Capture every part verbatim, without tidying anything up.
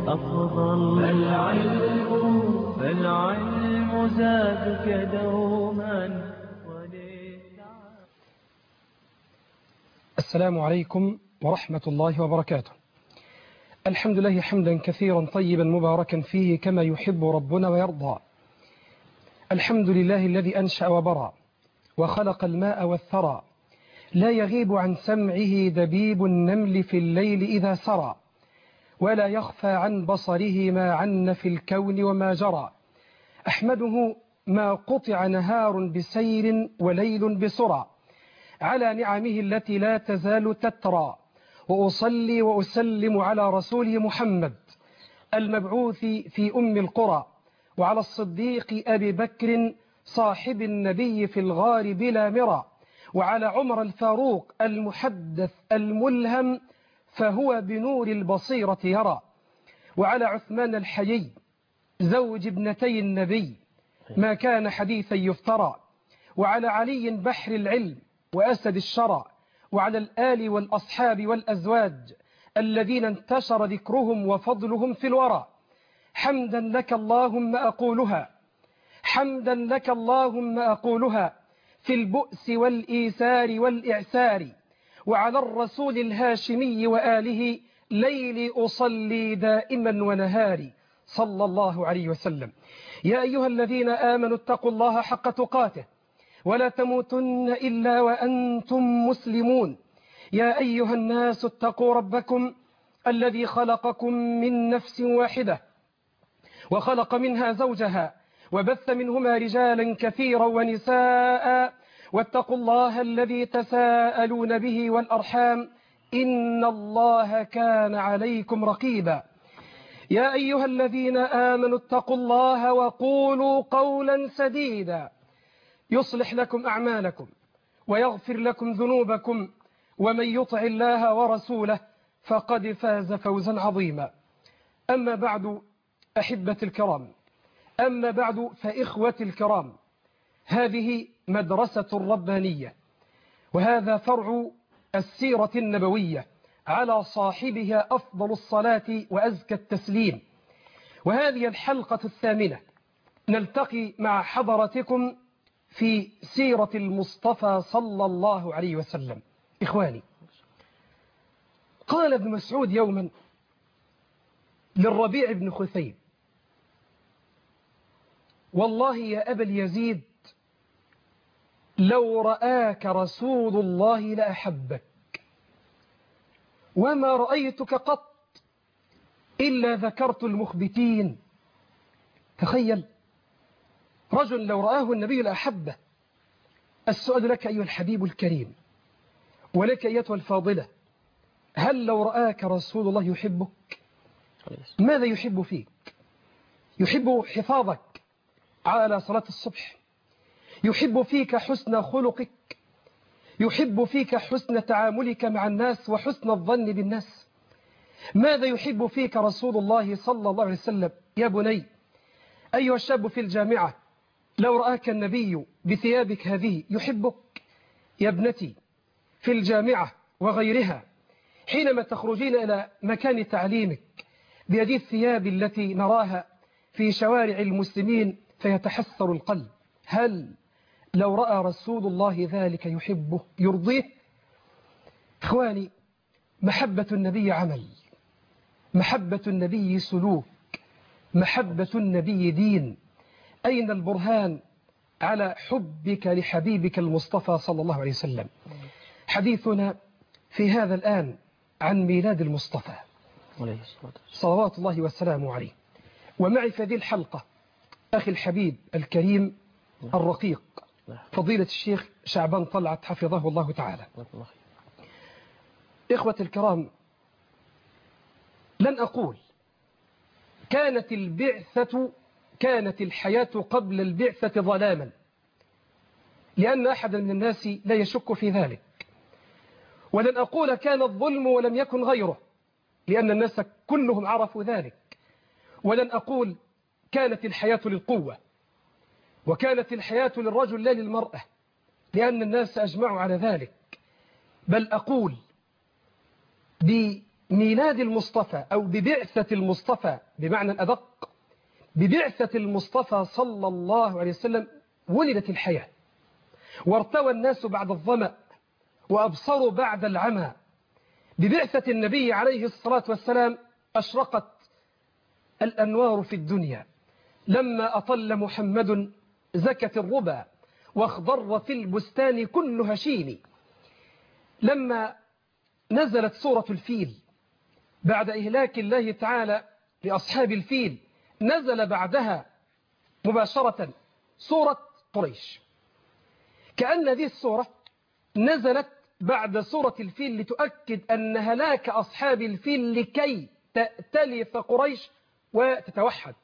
أفضل. فالعلم فالعلم زادك دوما. السلام عليكم ورحمة الله وبركاته. الحمد لله حمدا كثيرا طيبا مباركا فيه كما يحب ربنا ويرضى. الحمد لله الذي أنشأ وبرى وخلق الماء والثرى، لا يغيب عن سمعه دبيب النمل في الليل إذا سرى، ولا يخفى عن بصره ما عن في الكون وما جرى. أحمده ما قطع نهار بسير وليل بسرى، على نعمه التي لا تزال تترى، وأصلي وأسلم على رسوله محمد المبعوث في أم القرى، وعلى الصديق أبي بكر صاحب النبي في الغار بلا مرى، وعلى عمر الفاروق المحدث الملهم فهو بنور البصيرة يرى، وعلى عثمان الحيي زوج ابنتي النبي ما كان حديثا يفترى، وعلى علي بحر العلم وأسد الشرى، وعلى الآل والأصحاب والأزواج الذين انتشر ذكرهم وفضلهم في الورى. حمدا لك اللهم أقولها، حمدا لك اللهم أقولها في البؤس والإيسار والإعسار، وعلى الرسول الهاشمي وآله ليلي أصلي دائما ونهاري صلى الله عليه وسلم. يا أيها الذين آمنوا اتقوا الله حق تقاته ولا تموتن إلا وأنتم مسلمون. يا أيها الناس اتقوا ربكم الذي خلقكم من نفس واحدة وخلق منها زوجها وبث منهما رجالا كثيرا ونساء، واتقوا الله الذي تساءلون به والأرحام إن الله كان عليكم رقيبا. يا أيها الذين آمنوا اتقوا الله وقولوا قولا سديدا يصلح لكم أعمالكم ويغفر لكم ذنوبكم، ومن يطع الله ورسوله فقد فاز فوزا عظيما. أما بعد أحبة الكرام، أما بعد فإخوة الكرام، هذه مدرسة ربانية، وهذا فرع السيرة النبوية على صاحبها أفضل الصلاة وأزكى التسليم. وهذه الحلقة الثامنة نلتقي مع حضراتكم في سيرة المصطفى صلى الله عليه وسلم. إخواني، قال ابن مسعود يوما للربيع بن خثيم: والله يا أبا اليزيد لو رآك رسول الله لأحبك، وما رأيتك قط إلا ذكرت المخبتين. تخيل، رجل لو رآه النبي لأحبه. السؤال لك أيها الحبيب الكريم، ولك أيتها الفاضلة، هل لو رآك رسول الله يحبك؟ ماذا يحب فيك؟ يحب حفاظك على صلاة الصبح، يحب فيك حسن خلقك، يحب فيك حسن تعاملك مع الناس وحسن الظن بالناس. ماذا يحب فيك رسول الله صلى الله عليه وسلم؟ يا بني، أيها الشاب في الجامعة، لو رآك النبي بثيابك هذه يحبك. يا ابنتي في الجامعة وغيرها، حينما تخرجين إلى مكان تعليمك بهذه الثياب التي نراها في شوارع المسلمين فيتحسر القلب، هل لو رأى رسول الله ذلك يحبه يرضيه؟ إخواني، محبة النبي عمل، محبة النبي سلوك، محبة النبي دين. أين البرهان على حبك لحبيبك المصطفى صلى الله عليه وسلم؟ حديثنا في هذا الآن عن ميلاد المصطفى صلوات الله والسلام عليه. ومعي في هذه الحلقة أخي الحبيب الكريم الرقيق فضيلة الشيخ شعبان طلعت حفظه الله تعالى. إخوة الكرام، لن أقول كانت البعثة كانت الحياة قبل البعثة ظلاما، لأن أحد من الناس لا يشك في ذلك. ولن أقول كان الظلم ولم يكن غيره، لأن الناس كلهم عرفوا ذلك. ولن أقول كانت الحياة للقوة وكانت الحياة للرجل لا للمرأة، لأن الناس أجمعوا على ذلك. بل أقول ميلاد المصطفى أو ببعثة المصطفى بمعنى الأدق، ببعثة المصطفى صلى الله عليه وسلم ولدت الحياة، وارتوى الناس بعد الظمأ وأبصروا بعد العمى. ببعثة النبي عليه الصلاة والسلام أشرقت الأنوار في الدنيا، لما أطل محمد زكت الربى واخضر في البستان كل هشيم. لما نزلت سورة الفيل بعد إهلاك الله تعالى لأصحاب الفيل، نزل بعدها مباشرة سورة قريش، كأن هذه السورة نزلت بعد سورة الفيل لتؤكد أن هلاك أصحاب الفيل لكي تأتلف قريش وتتوحد.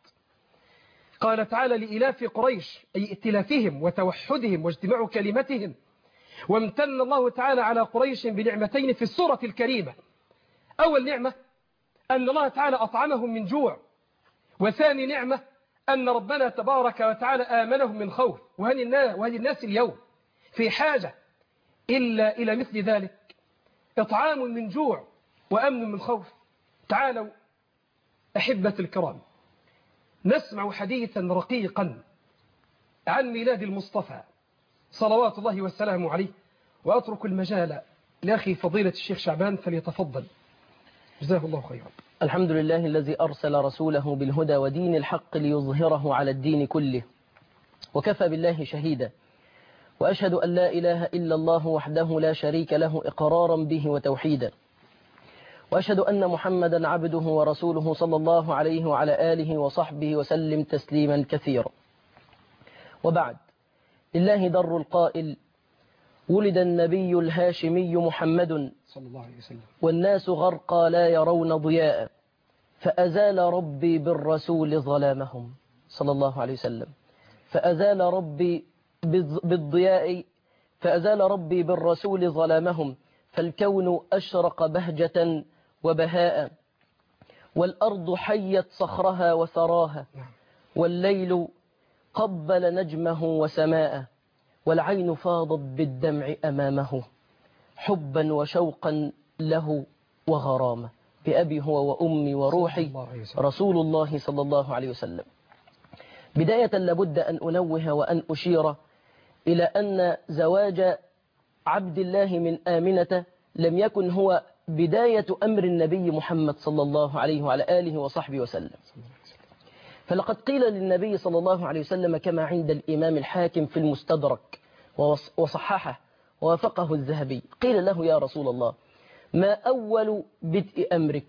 قال تعالى لإلاف قريش أي ائتلافهم وتوحدهم واجتماع كلمتهم. وامتن الله تعالى على قريش بنعمتين في السورة الكريمة. أول نعمة أن الله تعالى أطعمهم من جوع، وثاني نعمة أن ربنا تبارك وتعالى آمنهم من خوف. وهذه الناس اليوم في حاجة إلا إلى مثل ذلك، إطعام من جوع وأمن من خوف. تعالوا أحبة الكرام نسمع حديثا رقيقا عن ميلاد المصطفى صلوات الله والسلام عليه، وأترك المجال لأخي فضيلة الشيخ شعبان فليتفضل جزاه الله خيرا. الحمد لله الذي أرسل رسوله بالهدى ودين الحق ليظهره على الدين كله، وكفى بالله شهيدا، وأشهد أن لا إله إلا الله وحده لا شريك له إقرارا به وتوحيدا، وأشهد أن محمدا عبده ورسوله صلى الله عليه وعلى آله وصحبه وسلم تسليما كثيرا. وبعد، لله در القائل: ولد النبي الهاشمي محمد صلى الله عليه وسلم والناس غرقى لا يرون ضياء، فأزال ربي بالرسول ظلامهم صلى الله عليه وسلم، فأزال ربي بالضياء فأزال ربي بالرسول ظلامهم، فالكون أشرق بهجة وبهاء، والأرض حيت صخرها وثراها، والليل قبل نجمه وسماء، والعين فاضت بالدمع أمامه، حبا وشوقا له وغرامة، بأبي هو وأمي وروحي رسول الله صلى الله عليه وسلم. بداية لابد أن أنوه وأن أشير إلى أن زواج عبد الله من آمنة لم يكن هو بداية أمر النبي محمد صلى الله عليه وعلى آله وصحبه وسلم. فلقد قيل للنبي صلى الله عليه وسلم كما عند الإمام الحاكم في المستدرك وصححه ووافقه الذهبي، قيل له: يا رسول الله، ما أول بدء أمرك؟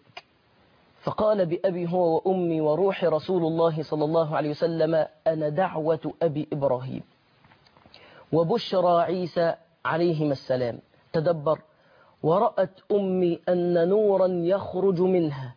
فقال: بأبي هو وأمي وروح رسول الله صلى الله عليه وسلم، أنا دعوة أبي إبراهيم وبشرى عيسى عليهما السلام. تدبر: ورأت أمي أن نورا يخرج منها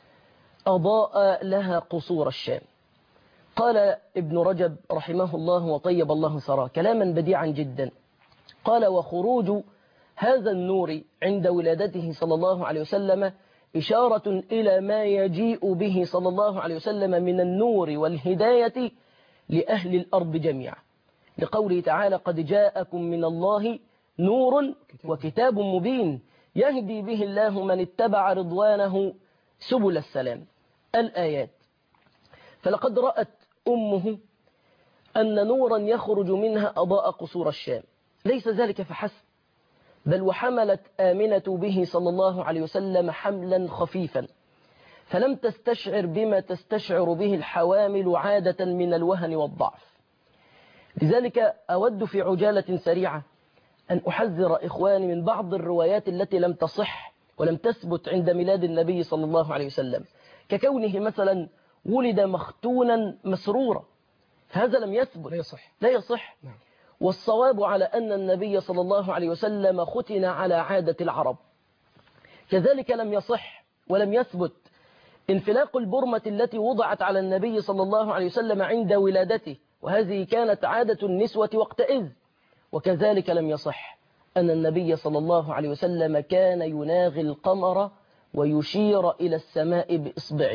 أضاء لها قصور الشام. قال ابن رجب رحمه الله وطيب الله ثراه كلاما بديعا جدا، قال: وخروج هذا النور عند ولادته صلى الله عليه وسلم إشارة إلى ما يجيء به صلى الله عليه وسلم من النور والهداية لأهل الأرض جميعا، لقوله تعالى: قد جاءكم من الله نور وكتاب مبين يهدي به الله من اتبع رضوانه سبل السلام، الآيات. فلقد رأت أمه أن نورا يخرج منها أضاء قصور الشام. ليس ذلك فحسب، بل وحملت آمنة به صلى الله عليه وسلم حملا خفيفا، فلم تستشعر بما تستشعر به الحوامل عادة من الوهن والضعف. لذلك أود في عجالة سريعة أن أحذر إخواني من بعض الروايات التي لم تصح ولم تثبت عند ميلاد النبي صلى الله عليه وسلم، ككونه مثلا ولد مختونا مسرورا، فهذا لم يثبت، لا يصح, لا يصح. نعم. والصواب على أن النبي صلى الله عليه وسلم ختن على عادة العرب. كذلك لم يصح ولم يثبت انفلاق البرمة التي وضعت على النبي صلى الله عليه وسلم عند ولادته، وهذه كانت عادة النسوة وقتئذ. وكذلك لم يصح أن النبي صلى الله عليه وسلم كان يناغي القمر ويشير إلى السماء بإصبعه.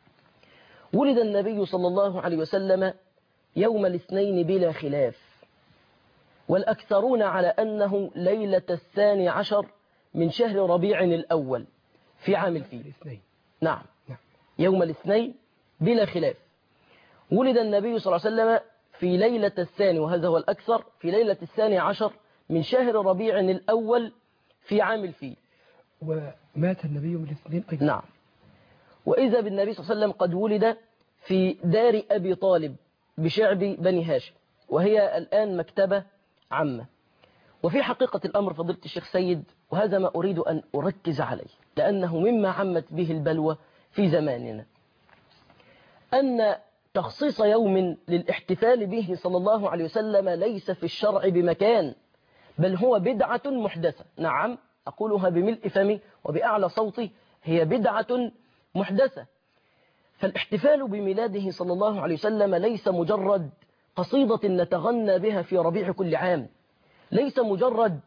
ولد النبي صلى الله عليه وسلم يوم الاثنين بلا خلاف، والأكثرون على أنه ليلة الثاني عشر من شهر ربيع الأول في عام الفيل. الاثنين. نعم. نعم. يوم الاثنين بلا خلاف. ولد النبي صلى الله عليه وسلم في ليلة الثاني، وهذا هو الأكثر، في ليلة الثاني عشر من شهر ربيع الأول في عام الفيل. ومات النبي يوم الاثنين أيضا. نعم. وإذا بالنبي صلى الله عليه وسلم قد ولد في دار أبي طالب بشعب بني هاشم، وهي الآن مكتبة عامة. وفي حقيقة الأمر فضيلة الشيخ سيد، وهذا ما أريد أن أركز عليه لأنه مما عمت به البلوى في زماننا، أن تخصيص يوم للاحتفال به صلى الله عليه وسلم ليس في الشرع بمكان، بل هو بدعة محدثة. نعم، أقولها بملء فمي وبأعلى صوتي، هي بدعة محدثة. فالاحتفال بميلاده صلى الله عليه وسلم ليس مجرد قصيدة نتغنى بها في ربيع كل عام، ليس مجرد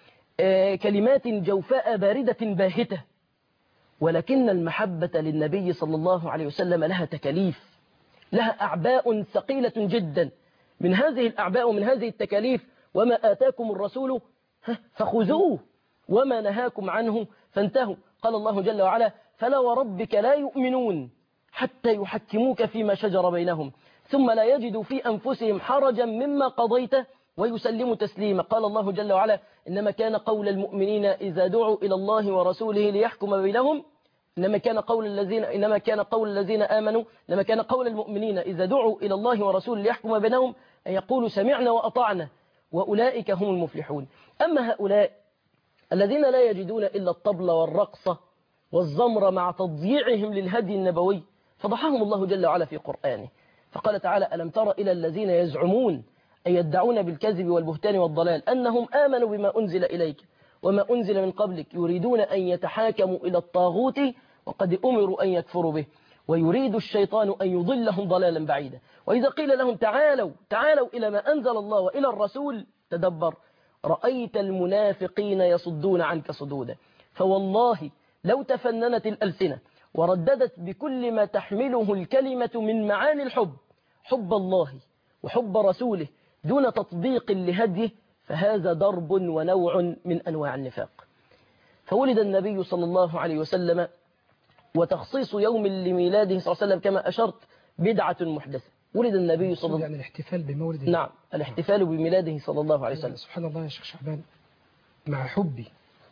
كلمات جوفاء باردة باهتة، ولكن المحبة للنبي صلى الله عليه وسلم لها تكاليف، لها أعباء ثقيلة جدا. من هذه الأعباء ومن هذه التكاليف: وما آتاكم الرسول فخذوه وما نهاكم عنه فانتهوا. قال الله جل وعلا: فلا وربك لا يؤمنون حتى يحكموك فيما شجر بينهم ثم لا يجدوا في أنفسهم حرجا مما قضيت ويسلموا تسليما. قال الله جل وعلا: إنما كان قول المؤمنين إذا دعوا إلى الله ورسوله ليحكم بينهم إنما كان قول الذين إنما كان قول الذين آمنوا إنما كان قول المؤمنين إذا دعوا إلى الله ورسوله ليحكم بينهم أن يقولوا سمعنا وأطعنا وأولئك هم المفلحون. أما هؤلاء الذين لا يجدون إلا الطبل والرقص والزمر مع تضييعهم للهدي النبوي، فضحهم الله جل وعلا في قرآنه، فقال تعالى: ألم تر إلى الذين يزعمون أن يدعون بالكذب والبهتان والضلال أنهم آمنوا بما أنزل إليك وما أنزل من قبلك يريدون أن يتحاكموا إلى الطاغوت وقد أمروا أن يكفروا به ويريد الشيطان أن يضلهم ضلالا بعيدا. وإذا قيل لهم تعالوا تعالوا إلى ما أنزل الله وإلى الرسول تدبر رأيت المنافقين يصدون عنك صدودا. فوالله لو تفننت الألسنة ورددت بكل ما تحمله الكلمة من معاني الحب، حب الله وحب رسوله دون تطبيق لهديه، فهذا ضرب ونوع من أنواع النفاق. فولد النبي صلى الله عليه وسلم، وتخصيص يوم لميلاده صلى الله عليه وسلم كما أشرت بدعة محدثة. ولد النبي صلى الله عليه وسلم، يعني الاحتفال بمولد نعم، الاحتفال بميلاده صلى الله عليه وسلم. سبحان الله يا شيخ شعبان، مع حبي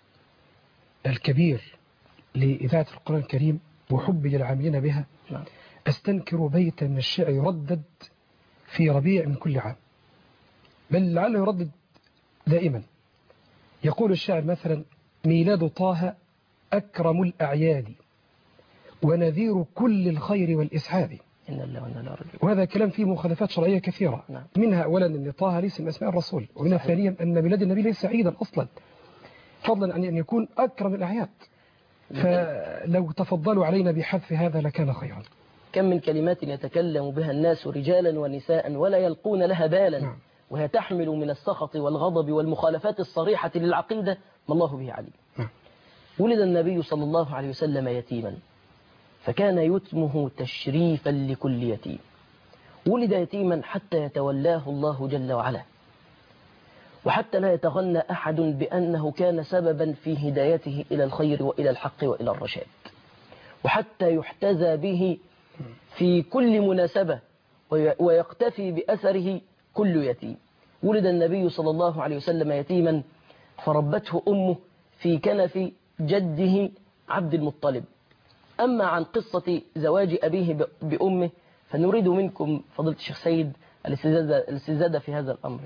الكبير لإذاعة القرآن الكريم وحبي للعاملين بها، نعم. أستنكر بيتا من الشعر يردد في ربيع من كل عام، بل لعله يردد دائما. يقول الشاعر مثلا: ميلاد طه أكرم الأعياد ونذير كل الخير والإسعاد. إن الله وإنا إليه راجعون. وهذا كلام فيه مخالفات شرعية كثيرة. نعم. منها أولا أن طه ليس من أسماء الرسول، ومنها ثانيا أن ميلاد النبي ليس عيدا أصلا، فضلا عن أن يكون أكرم الأعياد. فلو تفضلوا علينا بحذف هذا لكان خيرا. كم من كلمات يتكلم بها الناس رجالا ونساء ولا يلقون لها بالا. نعم. وهي تحمل من السخط والغضب والمخالفات الصريحة للعقيدة ما الله به عليم. نعم. ولد النبي صلى الله عليه وسلم يتيما، فكان يتمه تشريفا لكل يتيم. ولد يتيما حتى يتولاه الله جل وعلا، وحتى لا يتغنى أحد بأنه كان سببا في هدايته إلى الخير وإلى الحق وإلى الرشاد، وحتى يحتذى به في كل مناسبة ويقتفي بأثره كل يتيم. ولد النبي صلى الله عليه وسلم يتيما، فربته أمه في كنف جده عبد المطلب. أما عن قصة زواج أبيه بأمه فنريد منكم فضيلة الشيخ سيد الاستزادة في هذا الأمر.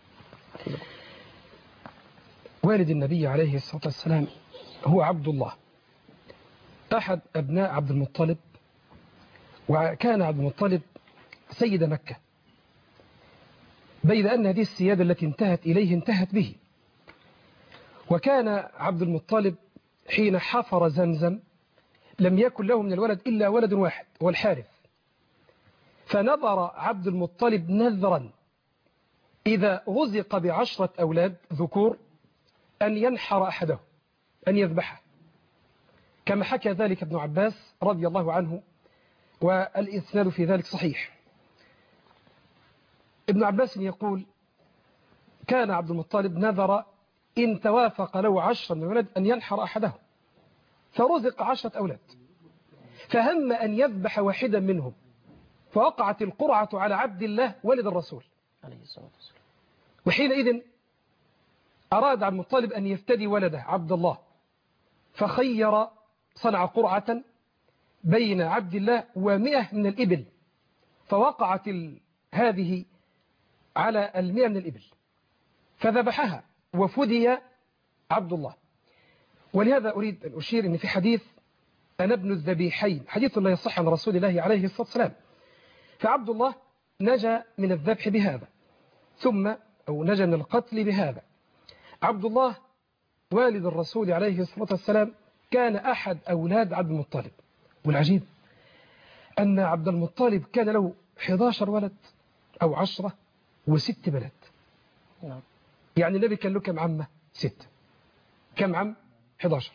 والد النبي عليه الصلاة والسلام هو عبد الله، أحد أبناء عبد المطلب، وكان عبد المطلب سيد مكة، بيد أن هذه السيادة التي انتهت إليه انتهت به. وكان عبد المطلب حين حفر زمزم لم يكن له من الولد إلا ولد واحد هو الحارث، فنظر عبد المطلب نذرا إذا رزق بعشرة أولاد ذكور أن ينحر أحده، أن يذبحه، كما حكى ذلك ابن عباس رضي الله عنه، والإسناد في ذلك صحيح. ابن عباس يقول: كان عبد المطلب نذر إن توافق له عشرة من الولد أن ينحر أحده، فرزق عشرة أولاد، فهم أن يذبح واحدا منهم، فوقعت القرعة على عبد الله ولد الرسول عليه الصلاة والسلام. وحينئذ أراد عبد المطلب أن يفتدي ولده عبد الله، فخير صنع قرعة بين عبد الله ومئة من الإبل، فوقعت هذه على المئة من الإبل فذبحها وفدي عبد الله. ولهذا أريد أن أشير أن في حديث أنا ابن الذبيحين، حديث لا يصح عن رسول الله عليه الصلاة والسلام، فعبد الله نجا من الذبح بهذا، ثم أو نجا من القتل بهذا. عبد الله والد الرسول عليه الصلاة والسلام كان أحد أولاد عبد المطلب، والعجيب أن عبد المطلب كان له أحد عشر ولد أو عشرة وست بنات. يعني النبي كان له كم عمة؟ ستة. كم عم؟ أحد عشر.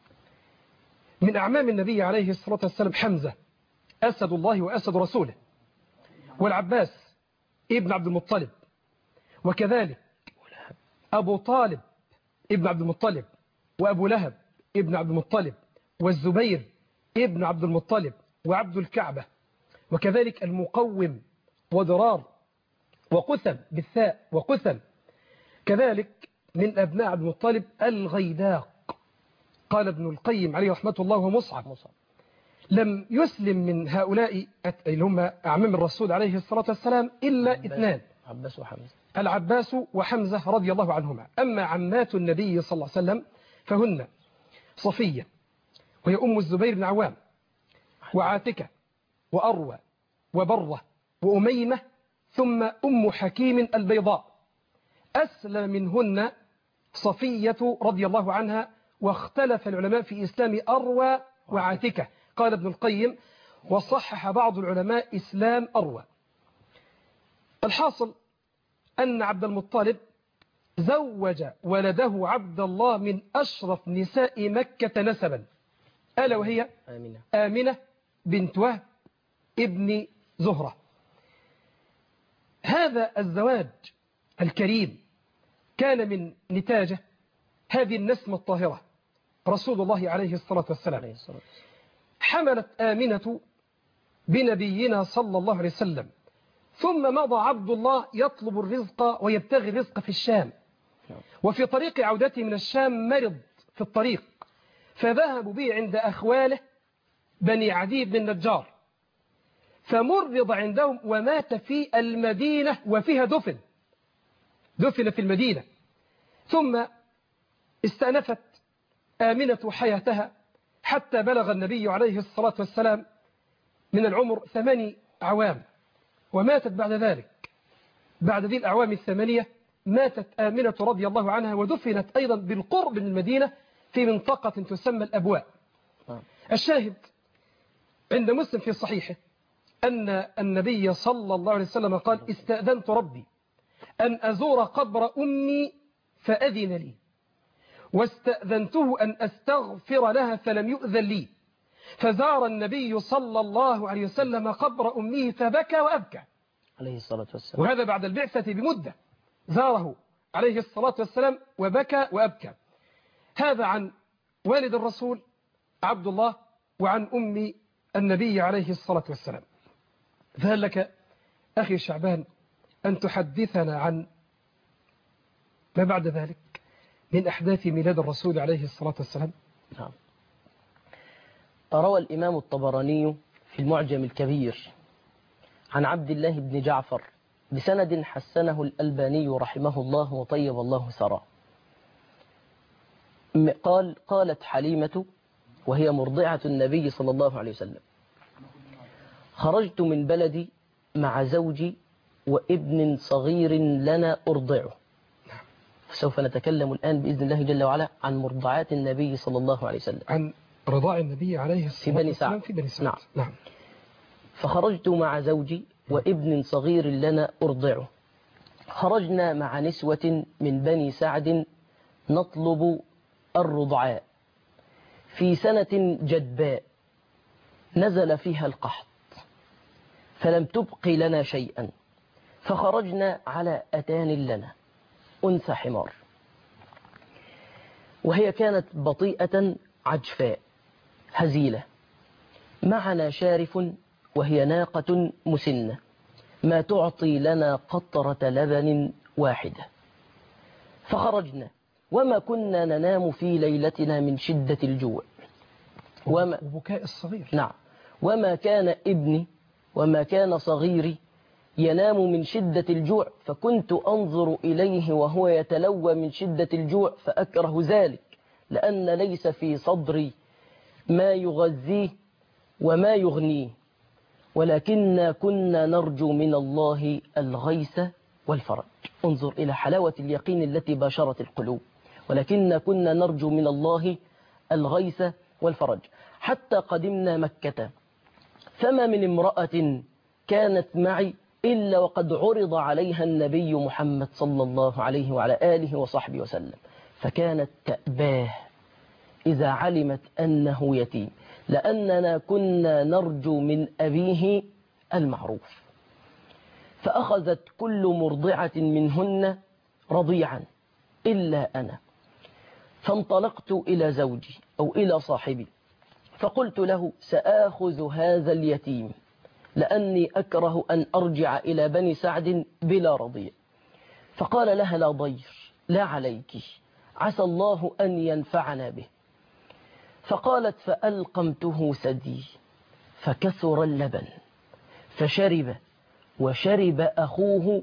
من أعمام النبي عليه الصلاة والسلام حمزة أسد الله وأسد رسوله، والعباس ابن عبد المطلب، وكذلك أبو طالب ابن عبد المطلب، وأبو لهب ابن عبد المطلب، والزبير ابن عبد المطلب، وعبد الكعبة، وكذلك المقوم وضرار وقثم بالثاء وقثم. كذلك من أبناء عبد المطلب الغيداق. قال ابن القيم عليه رحمة الله ومصعب لم يسلم من هؤلاء اللي هم أعمام الرسول عليه الصلاة والسلام إلا اثنان، عباس وحمزة، العباس وحمزة رضي الله عنهما. أما عمات النبي صلى الله عليه وسلم فهن صفية وهي أم الزبير بن عوام، وعاتكة وأروى وبرة وأميمة، ثم أم حكيم البيضاء. أسلم منهن صفية رضي الله عنها، واختلف العلماء في إسلام أروى وعاتكة. قال ابن القيم وصحح بعض العلماء إسلام أروى. الحاصل أن عبد المطلب زوج ولده عبد الله من أشرف نساء مكة نسبا، ألا وهي آمنة, آمنة بنت وهب ابن زهرة. هذا الزواج الكريم كان من نتاجه هذه النسمة الطاهرة رسول الله عليه الصلاة والسلام. حملت آمنة بنبينا صلى الله عليه وسلم، ثم مضى عبد الله يطلب الرزق ويبتغي الرزق في الشام، وفي طريق عودته من الشام مرض في الطريق، فذهبوا به عند أخواله بني عدي بن النجار، فمرض عندهم ومات في المدينة وفيها دفن دفن في المدينة. ثم استأنفت آمنة حياتها حتى بلغ النبي عليه الصلاة والسلام من العمر ثماني أعوام، وماتت بعد ذلك. بعد ذي الأعوام الثمانية ماتت آمنة رضي الله عنها، ودفنت أيضا بالقرب من المدينة في منطقة تسمى الأبواء. الشاهد عند مسلم في صحيحه أن النبي صلى الله عليه وسلم قال استأذنت ربي أن أزور قبر أمي فأذن لي، واستأذنته أن أستغفر لها فلم يؤذن لي، فزار النبي صلى الله عليه وسلم قبر أمه فبكى وأبكى عليه الصلاة والسلام، وهذا بعد البعثة بمدة زاره عليه الصلاة والسلام وبكى وأبكى. هذا عن والد الرسول عبد الله وعن أم النبي عليه الصلاة والسلام. فهل لك أخي شعبان أن تحدثنا عن ما بعد ذلك من أحداث ميلاد الرسول عليه الصلاة والسلام؟ نعم. روى الإمام الطبراني في المعجم الكبير عن عبد الله بن جعفر بسند حسنه الألباني رحمه الله وطيب الله ثراه، قال قالت حليمة وهي مرضعة النبي صلى الله عليه وسلم: خرجت من بلدي مع زوجي وابن صغير لنا أرضعه. سوف نتكلم الآن بإذن الله جل وعلا عن مرضعات النبي صلى الله عليه وسلم، عن رضاع النبي عليه الصلاة والسلام في بني سعد. نعم. نعم. فخرجت مع زوجي وابن صغير لنا أرضعه، خرجنا مع نسوة من بني سعد نطلب الرضعاء في سنة جدباء نزل فيها القحط، فلم تبق لنا شيئا، فخرجنا على أتان لنا أنثى حمار، وهي كانت بطيئة عجفاء هزيلة، معنا شارف وهي ناقة مسنة ما تعطي لنا قطرة لبن واحدة. فخرجنا وما كنا ننام في ليلتنا من شدة الجوع وما وبكاء الصغير. نعم وما كان ابني وما كان صغيري ينام من شدة الجوع، فكنت أنظر إليه وهو يتلوى من شدة الجوع فأكره ذلك، لأن ليس في صدري ما يغذيه وما يغنيه، ولكننا كنا نرجو من الله الغيث والفرج. انظر إلى حلاوة اليقين التي باشرت القلوب. ولكننا كنا نرجو من الله الغيث والفرج حتى قدمنا مكة، فما من امرأة كانت معي إلا وقد عرض عليها النبي محمد صلى الله عليه وعلى آله وصحبه وسلم، فكانت تأباه إذا علمت أنه يتيم، لأننا كنا نرجو من أبيه المعروف. فأخذت كل مرضعة منهن رضيعا إلا أنا، فانطلقت إلى زوجي أو إلى صاحبي فقلت له سآخذ هذا اليتيم لأني أكره أن أرجع إلى بني سعد بلا رضيع. فقال لها لا ضير، لا عليك، عسى الله أن ينفعنا به. فقالت فألقمته ثدي فكثر اللبن فشرب وشرب أخوه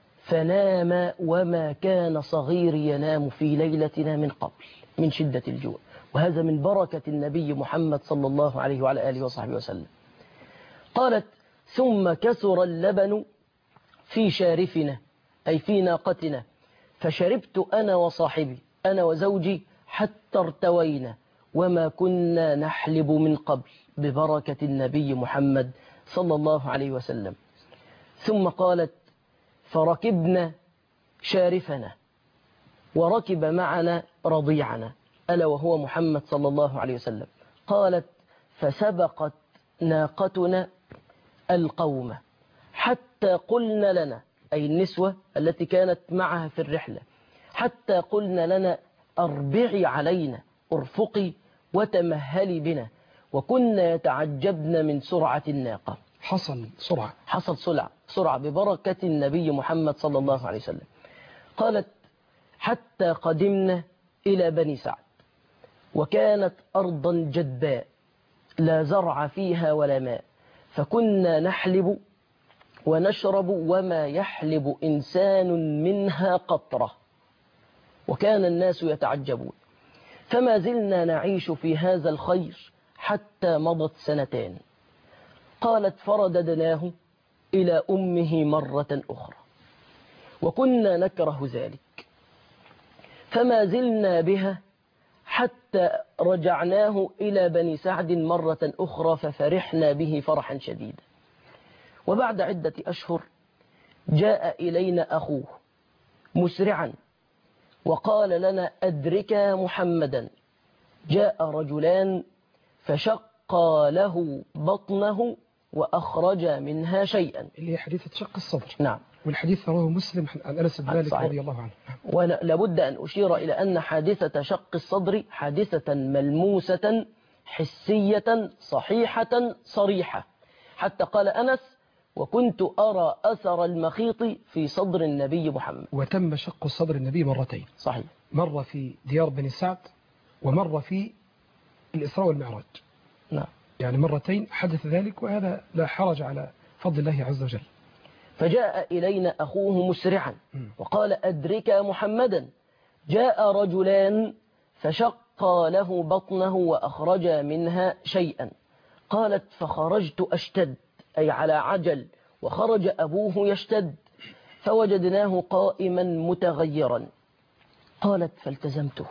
فنام، وما كان صغير ينام في ليلتنا من قبل من شدة الجوع. وهذا من بركة النبي محمد صلى الله عليه وعلى آله وصحبه وسلم. قالت ثم كثر اللبن في شارفنا أي في ناقتنا، فشربت أنا وصاحبي أنا وزوجي حتى ارتوينا، وما كنا نحلب من قبل، ببركة النبي محمد صلى الله عليه وسلم. ثم قالت فركبنا شارفنا وركب معنا رضيعنا ألا وهو محمد صلى الله عليه وسلم. قالت فسبقت ناقتنا القوم حتى قلنا لنا أي النسوة التي كانت معها في الرحلة، حتى قلنا لنا أربعي علينا، أرفقي وتمهلي بنا، وكنا يتعجبن من سرعة الناقة. حصل سرعة حصل سرعة سرعة ببركة النبي محمد صلى الله عليه وسلم. قالت حتى قدمنا إلى بني سعد، وكانت أرضا جداء لا زرع فيها ولا ماء، فكنا نحلب ونشرب وما يحلب إنسان منها قطرة، وكان الناس يتعجبون. فما زلنا نعيش في هذا الخير حتى مضت سنتان. قالت فرددناه إلى أمه مرة أخرى، وكنا نكره ذلك، فما زلنا بها حتى رجعناه إلى بني سعد مرة أخرى، ففرحنا به فرحا شديدا. وبعد عدة أشهر جاء إلينا أخوه مسرعا وقال لنا أدركا محمدا. جاء رجلان فشقا له بطنه وأخرجا منها شيئا، اللي هي حديثة شق الصدر. نعم. والحديث رواه مسلم عن أنس بن مالك رضي الله عنه. ولابد أن أشير إلى أن حادثة شق الصدر حادثة ملموسة حسية صحيحة صريحة، حتى قال أنس وكنت أرى أثر المخيط في صدر النبي محمد. وتم شق صدر النبي مرتين. صحيح. مرة في ديار بني سعد ومرة في الإسراء والمعراج. نعم. يعني مرتين حدث ذلك، وهذا لا حرج على فضل الله عز وجل. فجاء إلينا أخوه مسرعا وقال أدركا محمدا. جاء رجلان فشقا له بطنه وأخرجا منها شيئا. قالت فخرجت أشتد أي على عجل، وخرج أبوه يشتد، فوجدناه قائما متغيرا. قالت فالتزمته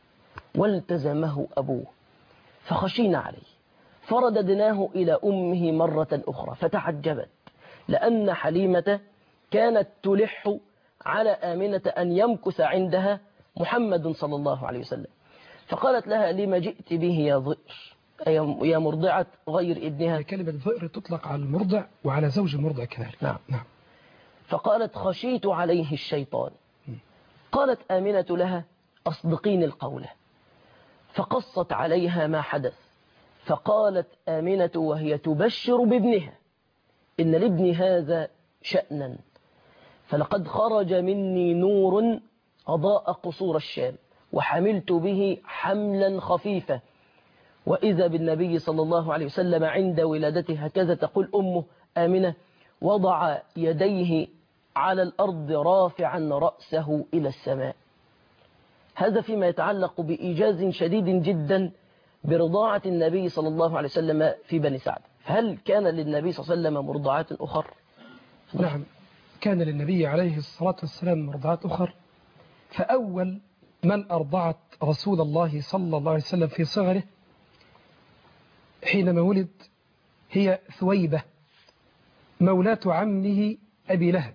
والتزمه أبوه فخشينا عليه، فرددناه إلى أمه مرة أخرى، فتعجبت لأن حليمة كانت تلح على آمنة أن يمكث عندها محمد صلى الله عليه وسلم. فقالت لها لما جئت به يا ضئر، أي يا مرضعة غير ابنها. كلمة ضئر تطلق على المرضع وعلى زوج المرضع كذلك. نعم. نعم. فقالت خشيت عليه الشيطان. قالت آمنة لها أصدقين القولة، فقصت عليها ما حدث، فقالت آمنة وهي تبشر بابنها إن لابن هذا شأنا، فلقد خرج مني نور أضاء قصور الشام وحملت به حملا خفيفا، وإذا بالنبي صلى الله عليه وسلم عند ولادته، هكذا تقول أمه آمنة، وضع يديه على الأرض رافعا رأسه إلى السماء. هذا فيما يتعلق بإيجاز شديد جدا برضاعة النبي صلى الله عليه وسلم في بني سعد. هل كان للنبي صلى الله عليه وسلم مرضعات أخر؟ نعم، كان للنبي عليه الصلاة والسلام مرضعات أخر. فأول من أرضعت رسول الله صلى الله عليه وسلم في صغره حينما ولد هي ثويبة مولاة عمه أبي لهب،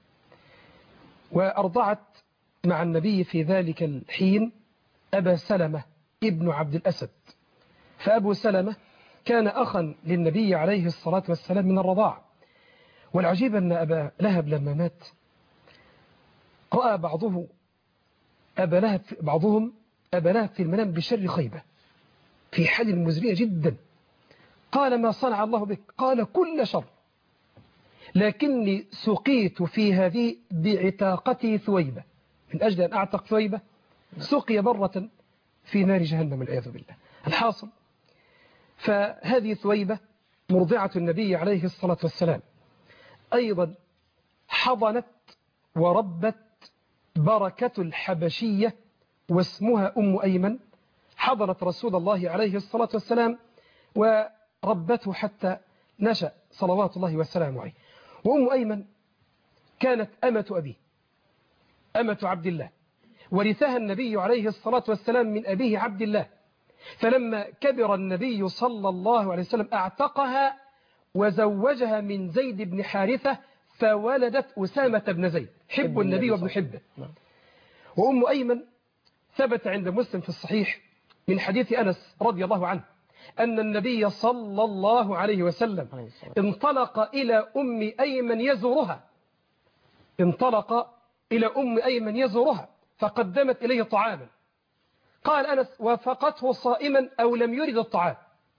وأرضعت مع النبي في ذلك الحين أبا سلمة ابن عبد الأسد. فأبو سلمة كان أخا للنبي عليه الصلاة والسلام من الرضاعة. والعجيب أن أبا لهب لما مات رأى بعضه أبا لهب بعضهم أبا لهب في المنام بشر خيبة في حال مزرية جدا. قال ما صنع الله بك؟ قال كل شر، لكني سقيت في هذه بعتاقتي ثويبة، من أجل أن أعتق ثويبة سقي برة في نار جهنم والعياذ بالله. الحاصل فهذه ثويبة مرضعة النبي عليه الصلاة والسلام أيضا حضنت وربت بركة الحبشية واسمها أم أيمن، حضنت رسول الله عليه الصلاة والسلام وربته حتى نشأ صلوات الله والسلام عليه. وأم أيمن كانت أمة أبيه، أمة عبد الله، ورثها النبي عليه الصلاة والسلام من أبيه عبد الله. فلما كبر النبي صلى الله عليه وسلم اعتقها وزوجها من زيد بن حارثة، فولدت أسامة بن زيد حب النبي وابن حبه. وأم أيمن ثبت عند مسلم في الصحيح من حديث أنس رضي الله عنه أن النبي صلى الله عليه وسلم انطلق إلى أم أيمن يزورها انطلق إلى أم أيمن يزورها فقدمت إليه طعاما. قال أنس وافقته صائما أو لم يرد الطعام.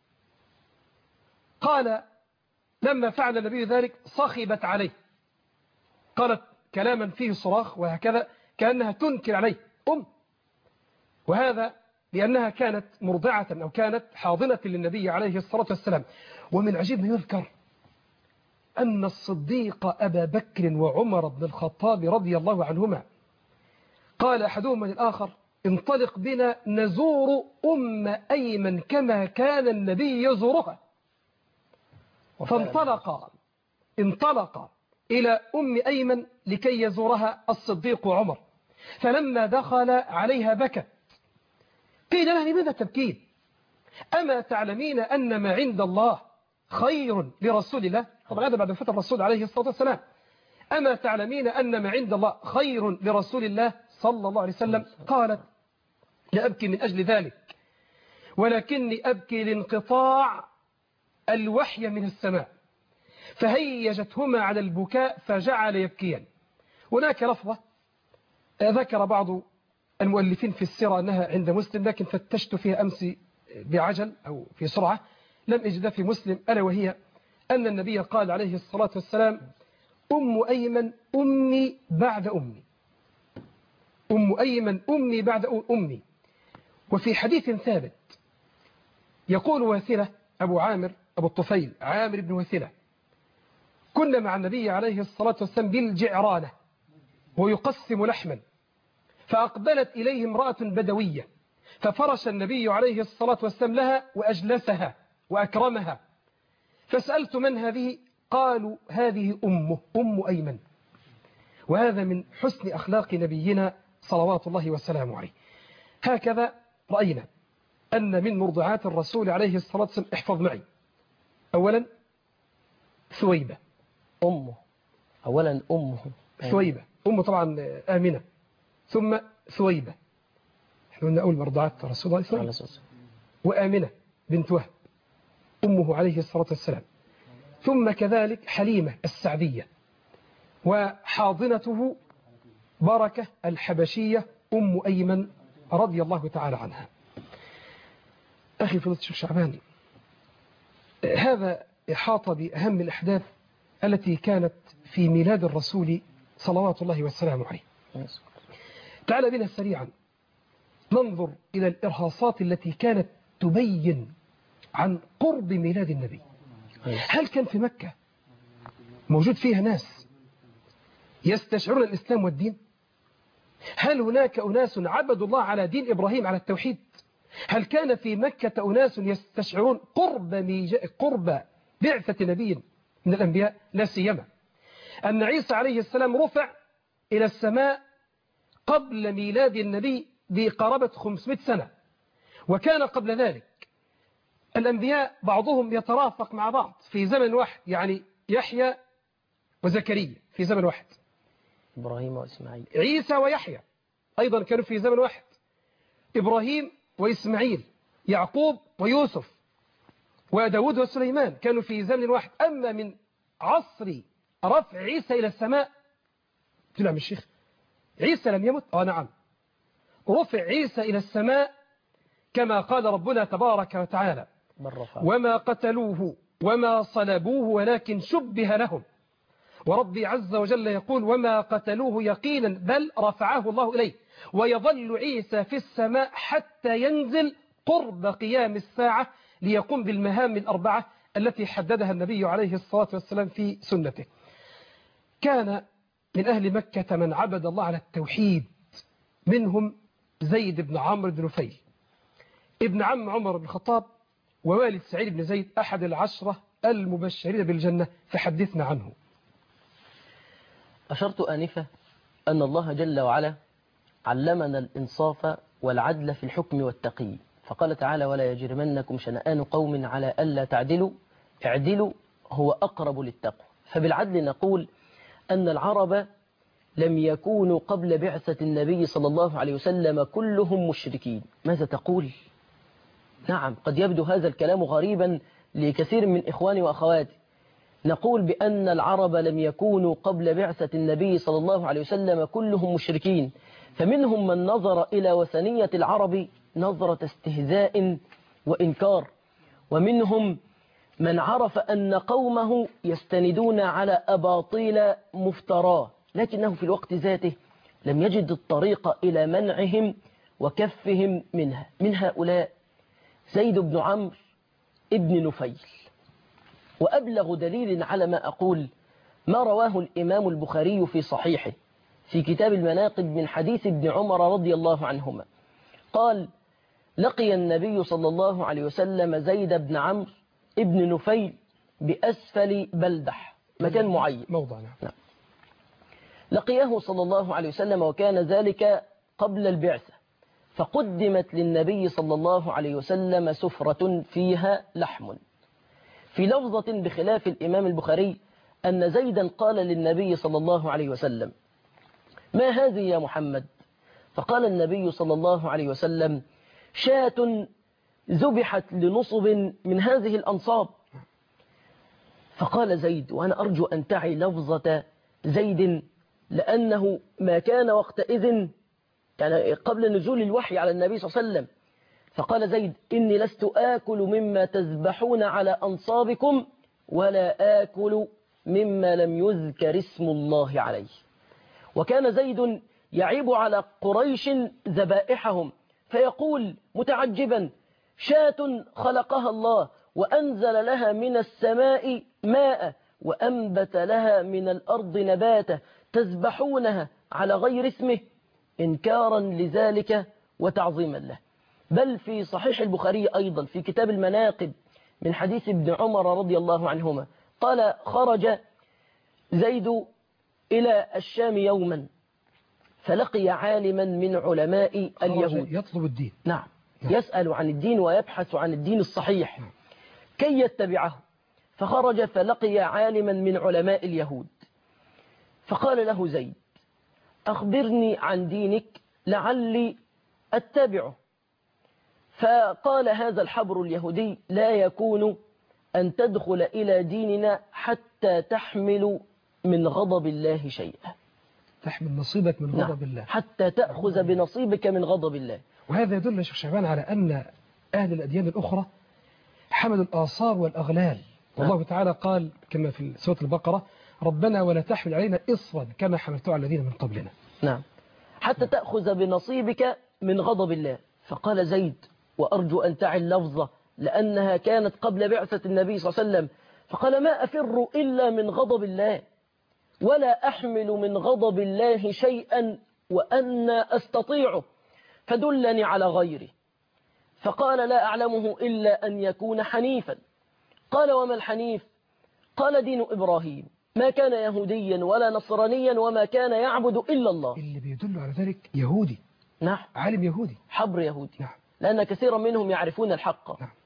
قال لما فعل النبي ذلك صخبت عليه، قالت كلاما فيه صراخ وهكذا كأنها تنكر عليه أم، وهذا لأنها كانت مرضعة أو كانت حاضنة للنبي عليه الصلاة والسلام. ومن عجيب ما يذكر أن الصديق أبا بكر وعمر بن الخطاب رضي الله عنهما قال أحدهما للآخر انطلق بنا نزور أم أيمن كما كان النبي يزورها. فانطلق انطلق إلى أم أيمن لكي يزورها الصديق وعمر. فلما دخل عليها بكت. قيل لها لماذا تبكين؟ أما تعلمين أن ما عند الله خير لرسول الله؟ طبعا هذا بعد وفاة الرسول عليه الصلاة والسلام. أما تعلمين أن ما عند الله خير لرسول الله صلى الله عليه وسلم؟ قالت لا أبكي من أجل ذلك، ولكني أبكي لانقطاع الوحي من السماء. فهيجتهما على البكاء فجعل يبكيان. هناك لفظة ذكر بعض المؤلفين في السيرة أنها عند مسلم، لكن فتشت فيها أمس بعجل أو في سرعة لم أجدها في مسلم، ألا وهي أن النبي قال عليه الصلاة والسلام أم أيمن أمي بعد أمي، أم أيمن أمي بعد أمي. وفي حديث ثابت يقول واثلة أبو عامر أبو الطفيل عامر بن واثلة كنا مع النبي عليه الصلاة والسلام بالجعرانة ويقسم لحما، فأقبلت إليه امرأة بدوية ففرش النبي عليه الصلاة والسلام لها وأجلسها وأكرمها. فسألت من هذه؟ قالوا هذه أمه أم أيمن. وهذا من حسن أخلاق نبينا صلوات الله والسلام عليه. هكذا رأينا أن من مرضعات الرسول عليه الصلاة والسلام، احفظ معي، أولا ثويبة أمه، أولا أمه ثويبة أمه طبعا آمنة، ثم ثويبة احنا قلنا أول مرضعات رسول الله صلى الله عليه وسلم، وآمنة بنت وهب أمه عليه الصلاة والسلام، ثم كذلك حليمة السعدية، وحاضنته بركة الحبشية أم أيمن رضي الله تعالى عنها. أخي فضيلة الشيخ شعبان، هذا إحاط بأهم الأحداث التي كانت في ميلاد الرسول صلوات الله والسلام عليه. تعال بنا سريعا ننظر إلى الإرهاصات التي كانت تبين عن قرب ميلاد النبي. هل كان في مكة موجود فيها ناس يستشعرون الإسلام والدين؟ هل هناك أناس عبدوا الله على دين إبراهيم على التوحيد؟ هل كان في مكة أناس يستشعرون قرب, قرب بعثة نبي من الأنبياء؟ لا سيما أن عيسى عليه السلام رفع إلى السماء قبل ميلاد النبي بقرابة خمسمائة سنة، وكان قبل ذلك الأنبياء بعضهم يترافق مع بعض في زمن واحد، يعني يحيى وزكريا في زمن واحد، إبراهيم وإسماعيل، عيسى ويحيى أيضا كانوا في زمن واحد، إبراهيم وإسماعيل، يعقوب ويوسف وداود وسليمان كانوا في زمن واحد. أما من عصر رفع عيسى إلى السماء، تلعب الشيخ عيسى لم يمت؟ آه نعم، رفع عيسى إلى السماء كما قال ربنا تبارك وتعالى: وما قتلوه وما صلبوه ولكن شبه لهم. وربي عز وجل يقول: وما قتلوه يقينا بل رفعه الله إليه، ويظل عيسى في السماء حتى ينزل قرب قيام الساعة ليقوم بالمهام الأربعة التي حددها النبي عليه الصلاة والسلام في سنته. كان من أهل مكة من عبد الله على التوحيد، منهم زيد بن عمرو بن نفيل ابن عم عمر بن الخطاب ووالد سعيد بن زيد أحد العشرة المبشرين بالجنة، فحدثنا عنه. أشرت آنفة أن الله جل وعلا علمنا الإنصاف والعدل في الحكم والتقي، فقال تعالى: ولا يجرمنكم شنآن قوم على ألا تعدلوا اعدلوا هو أقرب للتقوى. فبالعدل نقول أن العرب لم يكونوا قبل بعثة النبي صلى الله عليه وسلم كلهم مشركين. ماذا تقول؟ نعم، قد يبدو هذا الكلام غريبا لكثير من إخواني وأخواتي. نقول بأن العرب لم يكونوا قبل بعثة النبي صلى الله عليه وسلم كلهم مشركين، فمنهم من نظر إلى وثنية العرب نظرة استهزاء وإنكار، ومنهم من عرف أن قومه يستندون على أباطيل مفتراه، لكنه في الوقت ذاته لم يجد الطريق إلى منعهم وكفهم منها. من هؤلاء زيد بن عمرو ابن نفيل. وأبلغ دليل على ما أقول ما رواه الإمام البخاري في صحيحه في كتاب المناقب من حديث ابن عمر رضي الله عنهما قال: لقي النبي صلى الله عليه وسلم زيد بن عمرو ابن نفيل بأسفل بلدح، مكان معين، موضع. نعم. لقيه صلى الله عليه وسلم وكان ذلك قبل البعثة، فقدمت للنبي صلى الله عليه وسلم سفرة فيها لحم. في لفظة بخلاف الإمام البخاري أن زيدا قال للنبي صلى الله عليه وسلم: ما هذه يا محمد؟ فقال النبي صلى الله عليه وسلم: شاة ذبحت لنصب من هذه الأنصاب. فقال زيد، وأنا أرجو أن تعي لفظة زيد لأنه ما كان وقتئذ يعني قبل نزول الوحي على النبي صلى الله عليه وسلم، فقال زيد: إني لست آكل مما تذبحون على أنصابكم ولا آكل مما لم يذكر اسم الله عليه. وكان زيد يعيب على قريش ذبائحهم فيقول متعجبا: شاة خلقها الله وأنزل لها من السماء ماء وأنبت لها من الأرض نباتا تذبحونها على غير اسمه، إنكارا لذلك وتعظيما له. بل في صحيح البخاري أيضا في كتاب المناقب من حديث ابن عمر رضي الله عنهما قال: خرج زيد إلى الشام يوما فلقي عالما من علماء اليهود يطلب الدين، نعم، يسأل عن الدين ويبحث عن الدين الصحيح كي يتبعه. فخرج فلقي عالما من علماء اليهود فقال له زيد: أخبرني عن دينك لعلي أتبعه. فقال هذا الحبر اليهودي: لا يكون أن تدخل إلى ديننا حتى تحمل من غضب الله شيئا. تحمل نصيبك من غضب نعم. الله، حتى تأخذ بنصيبك من غضب الله. وهذا يدل يا شيخ شعبان على أن أهل الأديان الأخرى حملوا الآثار والأغلال. والله تعالى قال كما في سورة البقرة: ربنا ولا تحمل علينا إصرا كما حملته على الذين من قبلنا. نعم. حتى تأخذ بنصيبك من غضب الله. فقال زيد: وأرجو أن تعي اللفظة لأنها كانت قبل بعثة النبي صلى الله عليه وسلم. فقال: ما أفر إلا من غضب الله ولا أحمل من غضب الله شيئا وأنا أستطيعه فدلني على غيره. فقال: لا أعلمه إلا أن يكون حنيفا. قال: وما الحنيف؟ قال: دين إبراهيم، ما كان يهوديا ولا نصرانيا وما كان يعبد إلا الله. اللي بيدل على ذلك يهودي. نعم. عالم يهودي، حبر يهودي. نعم. لأن كثيرا منهم يعرفون الحق. نعم.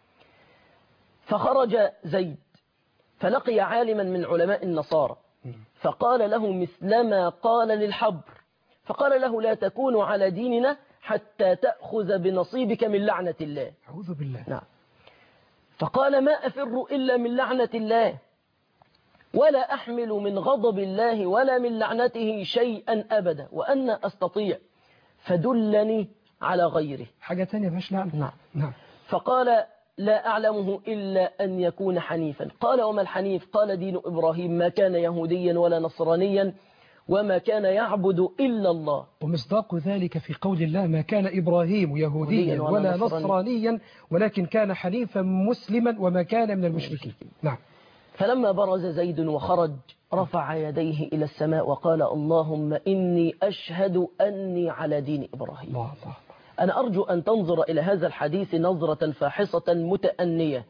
فخرج زيد فلقي عالما من علماء النصارى فقال له مثلما قال للحبر، فقال له: لا تكون على ديننا حتى تأخذ بنصيبك من لعنة الله. أعوذ بالله. نعم. فقال: ما أفر إلا من لعنة الله ولا أحمل من غضب الله ولا من لعنته شيئا أبدا وأنا أستطيع فدلني على غيره. حاجة تانية باش لعنة. نعم. نعم. فقال: لا أعلمه إلا أن يكون حنيفا. قال: وما الحنيف؟ قال: دين إبراهيم، ما كان يهوديا ولا نصرانيا وما كان يعبد إلا الله. ومصداق ذلك في قول الله: ما كان إبراهيم يهوديا ولا نصرانيا ولكن كان حنيفا مسلما وما كان من المشركين. نعم. فلما برز زيد وخرج رفع يديه إلى السماء وقال: اللهم إني أشهد أني على دين إبراهيم. الله الله. أنا أرجو أن تنظر إلى هذا الحديث نظرة فاحصة متأنية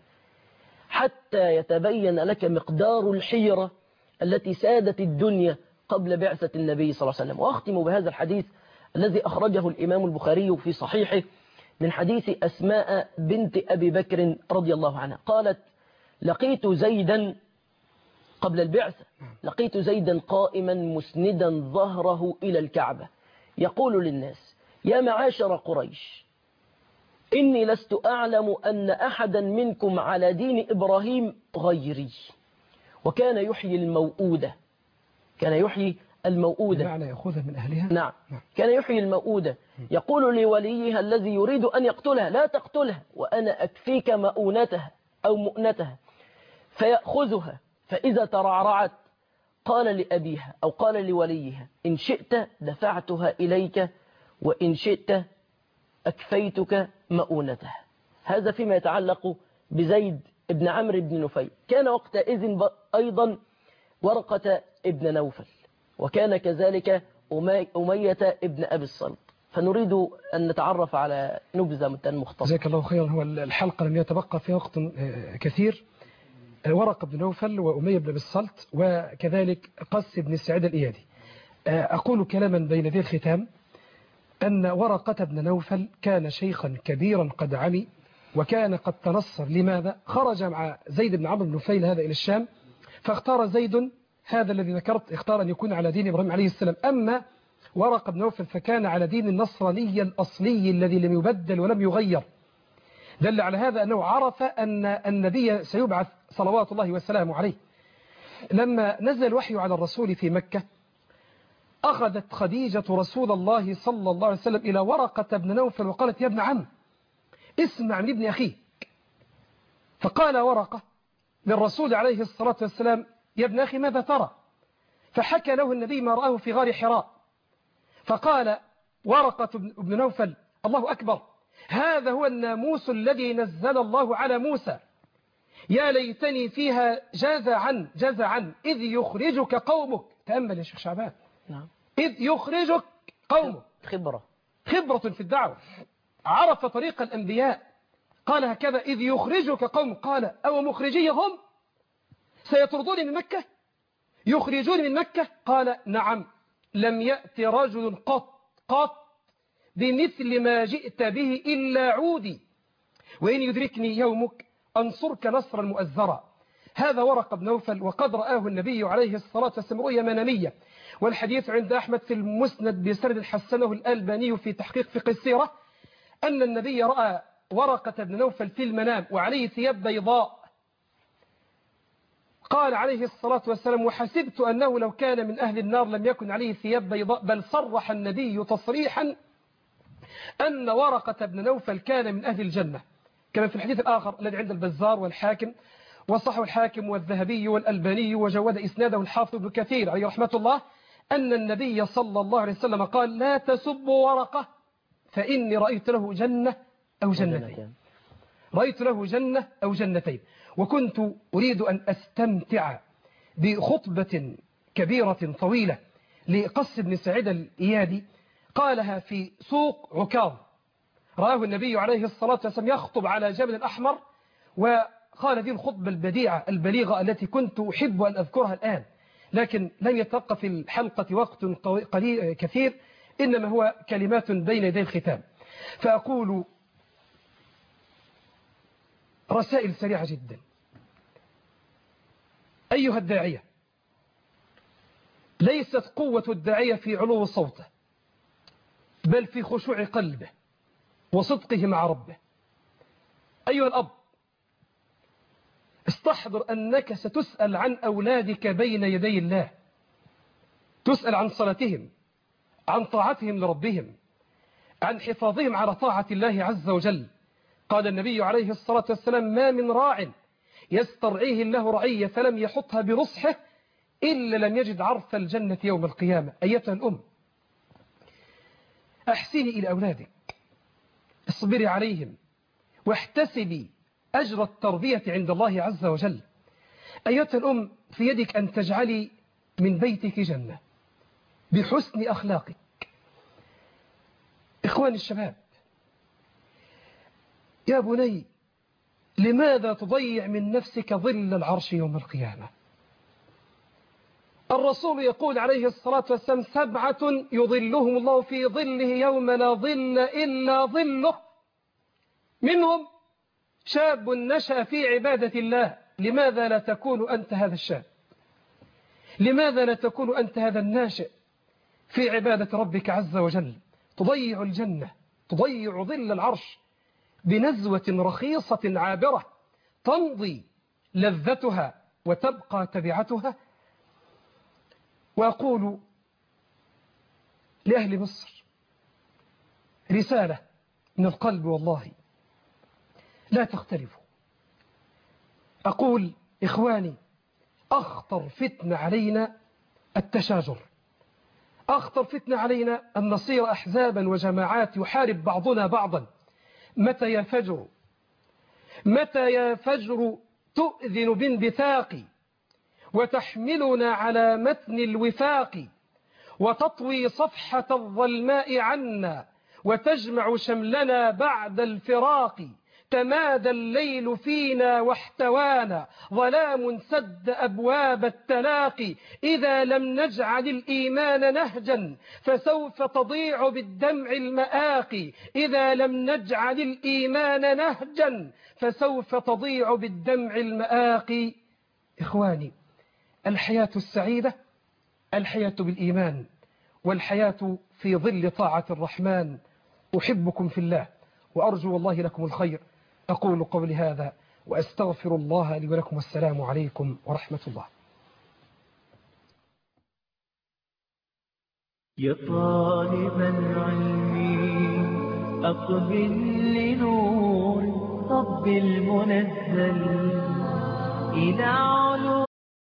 حتى يتبين لك مقدار الحيرة التي سادت الدنيا قبل بعثة النبي صلى الله عليه وسلم. وأختم بهذا الحديث الذي أخرجه الإمام البخاري في صحيحه من حديث أسماء بنت أبي بكر رضي الله عنها قالت: لقيت زيدا قبل البعثة لقيت زيدا قائما مسندا ظهره إلى الكعبة يقول للناس: يا معاشر قريش، إني لست أعلم أن أحدا منكم على دين إبراهيم غيري. وكان يحيي الموؤودة كان يحيي الموؤودة بمعنى يأخذها من أهلها. نعم. كان يحيي الموؤودة يقول لوليها الذي يريد أن يقتلها: لا تقتلها وأنا أكفيك مؤونتها أو مؤنتها. فيأخذها فإذا ترعرعت قال لأبيها أو قال لوليها: إن شئت دفعتها إليك وإن شئت أكفيتك مؤونتها. هذا فيما يتعلق بزيد ابن عمرو بن نفيل. كان وقتئذ أيضا ورقة ابن نوفل، وكان كذلك أمية ابن أبي الصلت. فنريد أن نتعرف على نبذة مختصرة. جزاك الله خيرا. هو الحلقة لم يتبقى فيها وقت كثير. ورقة بن نوفل وأمية بن أبي الصلت وكذلك قس بن سعيد الإيادي. أقول كلاما بين ذي الختام أن ورقة بن نوفل كان شيخا كبيرا قد عمي وكان قد تنصر. لماذا؟ خرج مع زيد بن عمرو بن نفيل هذا إلى الشام، فاختار زيد هذا الذي ذكرت، اختار أن يكون على دين إبراهيم عليه السلام. أما ورقة بن نوفل فكان على دين النصراني الأصلي الذي لم يبدل ولم يغير. دل على هذا أنه عرف أن النبي سيبعث صلوات الله وسلامه عليه. لما نزل الوحي على الرسول في مكة أخذت خديجة رسول الله صلى الله عليه وسلم إلى ورقة بن نوفل وقالت: يا ابن عم، اسمع من ابن أخيك. فقال ورقة للرسول عليه الصلاة والسلام: يا ابن أخي، ماذا ترى؟ فحكى له النبي ما رآه في غار حراء. فقال ورقة بن نوفل: الله أكبر، هذا هو الناموس الذي نزل الله على موسى، يا ليتني فيها جزعا جزعا إذ يخرجك قومك. تأمل يا شيخ شعبان. نعم. إذ يخرجك قومك. خبرة خبرة في الدعوة، عرف طريق الأنبياء. قال هكذا: إذ يخرجك قوم. قال: أو مخرجيهم سيطردوني من مكة، يخرجوني من مكة؟ قال: نعم، لم يأتي رجل قط قط بمثل ما جئت به إلا عودي، وإن يدركني يومك أنصرك نصرا مؤزرا. هذا ورقة بن نوفل، وقد رآه النبي عليه الصلاة والسلام رؤيا منامية، والحديث عند أحمد في المسند بسند حسنه الألباني في تحقيق فقه السيرة أن النبي رأى ورقة بن نوفل في المنام وعليه ثياب بيضاء. قال عليه الصلاة والسلام: وحسبت أنه لو كان من أهل النار لم يكن عليه ثياب بيضاء، بل صرح النبي تصريحا أن ورقة بن نوفل كان من أهل الجنة. كما في الحديث الآخر الذي عند البزار والحاكم وصحه الحاكم والذهبي والألباني وجود إسناده الحافظ ابن كثير عليه رحمة الله أن النبي صلى الله عليه وسلم قال لا تسبوا ورقة فإني رأيت له جنة أو جنتين رأيت له جنة أو جنتين. وكنت أريد أن أستمتع بخطبة كبيرة طويلة لقص بن سعيد الإيادي قالها في سوق عكاظ، رآه النبي عليه الصلاة والسلام يخطب على جبل الأحمر، وقال هذه الخطبة البديعة البليغة التي كنت أحب أن أذكرها الآن، لكن لم يتبقى في الحلقة وقت قليل كثير، إنما هو كلمات بين يدي الختام. فأقول رسائل سريعة جدا. أيها الداعية، ليست قوة الداعية في علو صوته، بل في خشوع قلبه وصدقه مع ربه. أيها الأب، استحضر أنك ستسأل عن أولادك بين يدي الله، تسأل عن صلاتهم، عن طاعتهم لربهم، عن حفاظهم على طاعة الله عز وجل. قال النبي عليه الصلاة والسلام ما من راع يسترعيه الله رعية فلم يحطها برصحه إلا لم يجد عرف الجنة يوم القيامة. أيتها الأم، أحسني إلى أولادك، اصبري عليهم واحتسبي أجر التربية عند الله عز وجل. أيتها الأم، في يدك أن تجعلي من بيتك جنة بحسن أخلاقك. إخواني الشباب، يا بني، لماذا تضيع من نفسك ظل العرش يوم القيامة؟ الرسول يقول عليه الصلاة والسلام سبعة يظلهم الله في ظله يوم لا ظل إلا ظله، منهم شاب نشأ في عبادة الله. لماذا لا تكون أنت هذا الشاب؟ لماذا لا تكون أنت هذا الناشئ في عبادة ربك عز وجل؟ تضيع الجنة، تضيع ظل العرش بنزوة رخيصة عابرة تمضي لذتها وتبقى تبعتها. وأقول لأهل مصر رسالة من القلب والله، لا تختلفوا. أقول إخواني، أخطر فتنة علينا التشاجر، أخطر فتنة علينا أن نصير أحزابا وجماعات يحارب بعضنا بعضا. متى يا فجر، متى يا فجر تؤذن بانبثاق وتحملنا على متن الوفاق وتطوي صفحة الظلماء عنا وتجمع شملنا بعد الفراق. تمادى الليل فينا واحتوانا ظلام سد أبواب التلاقي. إذا لم نجعل الإيمان نهجا فسوف تضيع بالدمع المآقي. إذا لم نجعل الإيمان نهجا فسوف تضيع بالدمع المآقي. إخواني، الحياة السعيدة الحياة بالإيمان، والحياة في ظل طاعة الرحمن. أحبكم في الله وأرجو والله لكم الخير. أقول قولي هذا وأستغفر الله لي ولكم، والسلام عليكم ورحمة الله. يا طالب العلم أقبل لنور رب المنزل إلى